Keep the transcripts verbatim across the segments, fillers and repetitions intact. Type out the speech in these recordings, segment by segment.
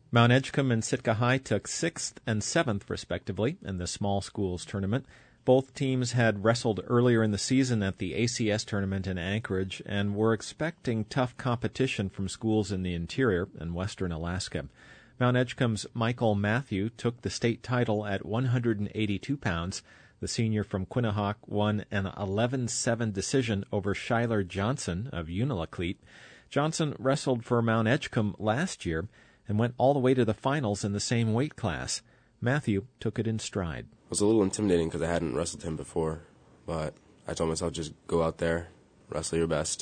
Mount Edgecombe and Sitka High took sixth and seventh, respectively, in the small schools tournament. Both teams had wrestled earlier in the season at the A C S tournament in Anchorage and were expecting tough competition from schools in the interior and western Alaska. Mount Edgecombe's Michael Matthew took the state title at one hundred eighty-two pounds. The senior from Quinnahock won an eleven seven decision over Schuyler Johnson of Unalakleet. Johnson wrestled for Mount Edgecombe last year and went all the way to the finals in the same weight class. Matthew took it in stride. It was a little intimidating because I hadn't wrestled him before, but I told myself just go out there, wrestle your best,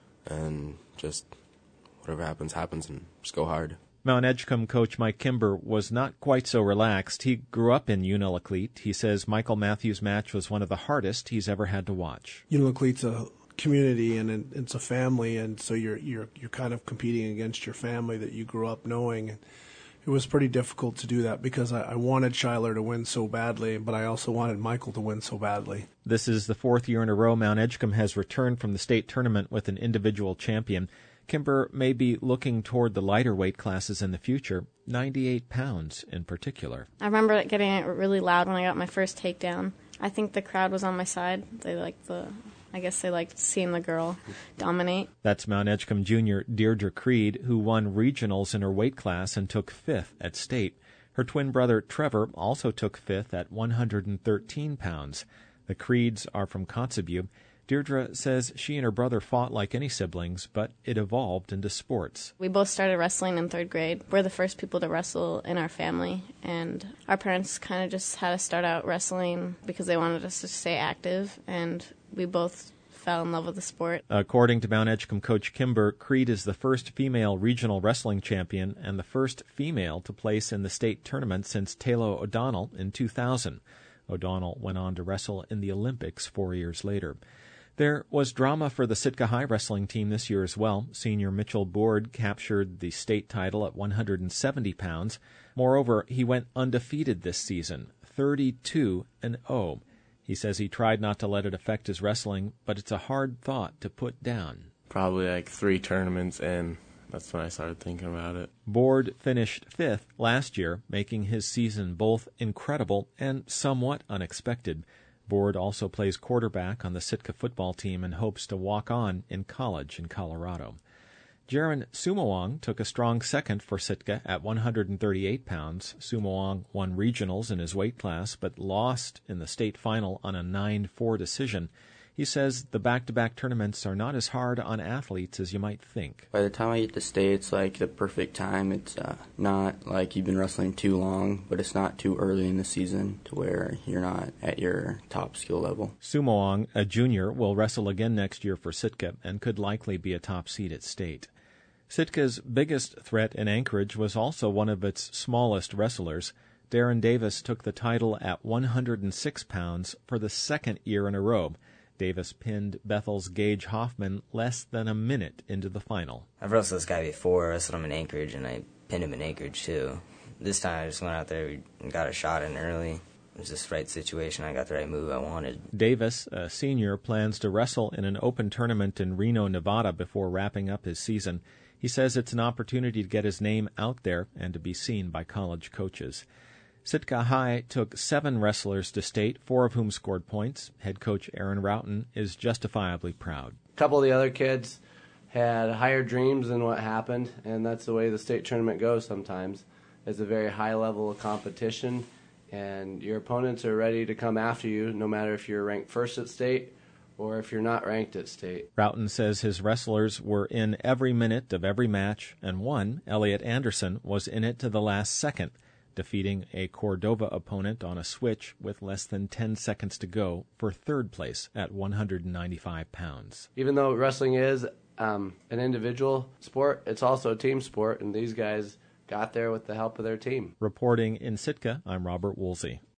and just whatever happens, happens, and just go hard. Mount Edgecombe coach Mike Kimber was not quite so relaxed. He grew up in Unalakleet. He says Michael Matthews' match was one of the hardest he's ever had to watch. Unalakleet's a community and it's a family, and so you're you're you're kind of competing against your family that you grew up knowing. It was pretty difficult to do that because I, I wanted Schuyler to win so badly, but I also wanted Michael to win so badly. This is the fourth year in a row Mount Edgecombe has returned from the state tournament with an individual champion. Kimber may be looking toward the lighter weight classes in the future, ninety-eight pounds in particular. I remember getting it really loud when I got my first takedown. I think the crowd was on my side. They liked the... I guess they liked seeing the girl dominate. That's Mount Edgecombe junior Deirdre Creed, who won regionals in her weight class and took fifth at state. Her twin brother Trevor also took fifth at one hundred thirteen pounds. The Creeds are from Kotzebue. Deirdre says she and her brother fought like any siblings, but it evolved into sports. We both started wrestling in third grade. We're the first people to wrestle in our family, and our parents kind of just had us start out wrestling because they wanted us to stay active, and we both fell in love with the sport. According to Mount Edgecombe coach Kimber, Creed is the first female regional wrestling champion and the first female to place in the state tournament since Taylor O'Donnell in two thousand. O'Donnell went on to wrestle in the Olympics four years later. There was drama for the Sitka High wrestling team this year as well. Senior Mitchell Board captured the state title at one hundred seventy pounds. Moreover, he went undefeated this season, thirty-two and oh. He says he tried not to let it affect his wrestling, but it's a hard thought to put down. Probably like three tournaments in. That's when I started thinking about it. Board finished fifth last year, making his season both incredible and somewhat unexpected. Board also plays quarterback on the Sitka football team and hopes to walk on in college in Colorado. Jaron Sumawang took a strong second for Sitka at one hundred thirty-eight pounds. Sumawang won regionals in his weight class, but lost in the state final on a nine four decision. He says the back-to-back tournaments are not as hard on athletes as you might think. By the time I get to state, it's like the perfect time. It's uh, not like you've been wrestling too long, but it's not too early in the season to where you're not at your top skill level. Sumawang, a junior, will wrestle again next year for Sitka and could likely be a top seed at state. Sitka's biggest threat in Anchorage was also one of its smallest wrestlers. Darren Davis took the title at one hundred six pounds for the second year in a row. Davis pinned Bethel's Gage Hoffman less than a minute into the final. I've wrestled this guy before. I wrestled him in Anchorage, and I pinned him in Anchorage, too. This time I just went out there and got a shot in early. It was just the right situation. I got the right move I wanted. Davis, a senior, plans to wrestle in an open tournament in Reno, Nevada before wrapping up his season. He says it's an opportunity to get his name out there and to be seen by college coaches. Sitka High took seven wrestlers to state, four of whom scored points. Head coach Aaron Roughton is justifiably proud. A couple of the other kids had higher dreams than what happened, and that's the way the state tournament goes sometimes. It's a very high level of competition, and your opponents are ready to come after you, no matter if you're ranked first at state or if you're not ranked at state. Roughton says his wrestlers were in every minute of every match, and one, Elliot Anderson, was in it to the last second, defeating a Cordova opponent on a switch with less than ten seconds to go for third place at one hundred ninety-five pounds. Even though wrestling is um, an individual sport, it's also a team sport, and these guys got there with the help of their team. Reporting in Sitka, I'm Robert Woolsey.